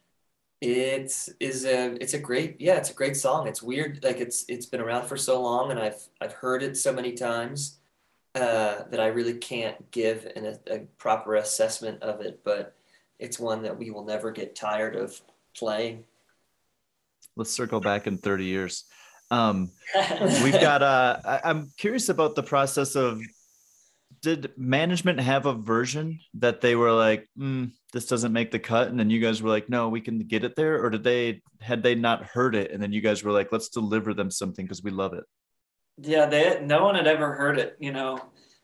great song. It's weird. Like it's been around for so long, and I've heard it so many times that I really can't give a proper assessment of it, but it's one that we will never get tired of playing. Let's circle back in 30 years. We've got I'm curious about the process of, did management have a version that they were like, this doesn't make the cut, and then you guys were like, no, we can get it there? Or had they not heard it and then you guys were like, let's deliver them something because we love it? Yeah, no one had ever heard it. You know,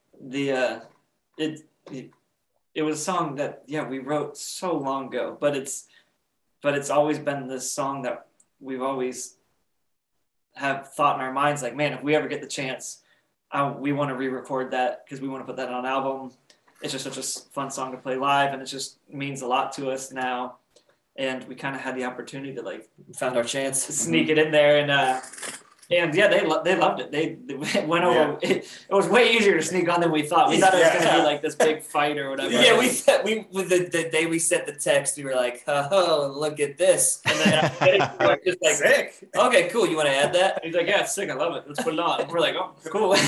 it was a song that we wrote so long ago, but it's always been this song that we've always have thought in our minds, like, man, if we ever get the chance, we want to re-record that because we want to put that on an album. It's just such a fun song to play live, and it just means a lot to us now. And we kind of had the opportunity to like found our chance to sneak it in there, and yeah, they loved it. They went over. Yeah. It was way easier to sneak on than we thought. We thought it was going to be like this big fight or whatever. Yeah, we with the day we sent the text, we were like, oh, look at this, and then we were just like, sick. Okay, cool. You want to add that? He's like, yeah, it's sick. I love it. Let's put it on. And we're like, oh, cool.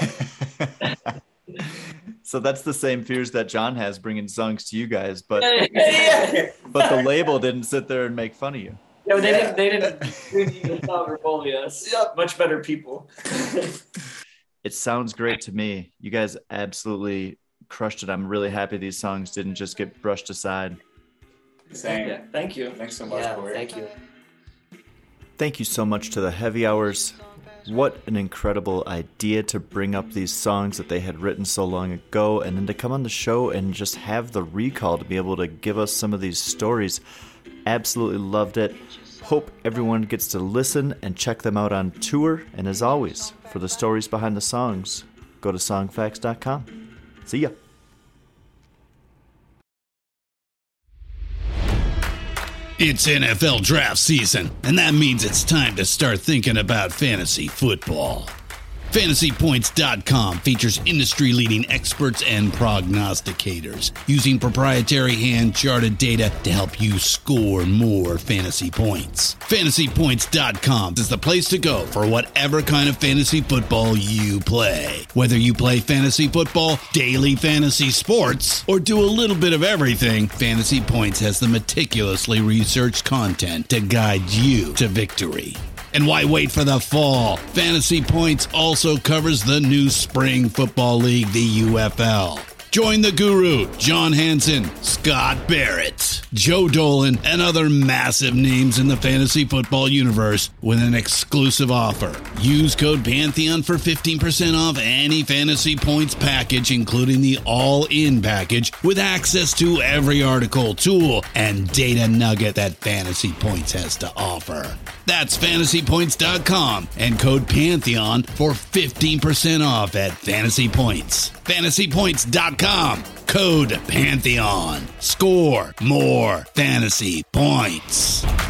So that's the same fears that John has bringing songs to you guys, but but the label didn't sit there and make fun of you. Yeah, but they didn't even sound bully us. Much better people. It sounds great to me. You guys absolutely crushed it. I'm really happy these songs didn't just get brushed aside. Same. Yeah, thank you. Thanks so much, Corey. Thank you. Thank you so much to the Heavy Hours. What an incredible idea to bring up these songs that they had written so long ago, and then to come on the show and just have the recall to be able to give us some of these stories. Absolutely loved it. Hope everyone gets to listen and check them out on tour. And as always, for the stories behind the songs, go to songfacts.com. See ya. It's NFL draft season, and that means it's time to start thinking about fantasy football. FantasyPoints.com features industry-leading experts and prognosticators using proprietary hand-charted data to help you score more fantasy points. FantasyPoints.com is the place to go for whatever kind of fantasy football you play. Whether you play fantasy football, daily fantasy sports, or do a little bit of everything, Fantasy Points has the meticulously researched content to guide you to victory. And why wait for the fall? Fantasy Points also covers the new spring football league, the UFL. Join the guru, John Hansen, Scott Barrett, Joe Dolan, and other massive names in the fantasy football universe with an exclusive offer. Use code Pantheon for 15% off any Fantasy Points package, including the all-in package, with access to every article, tool, and data nugget that Fantasy Points has to offer. That's FantasyPoints.com and code Pantheon for 15% off at Fantasy Points. FantasyPoints.com, code Pantheon. Score more fantasy points.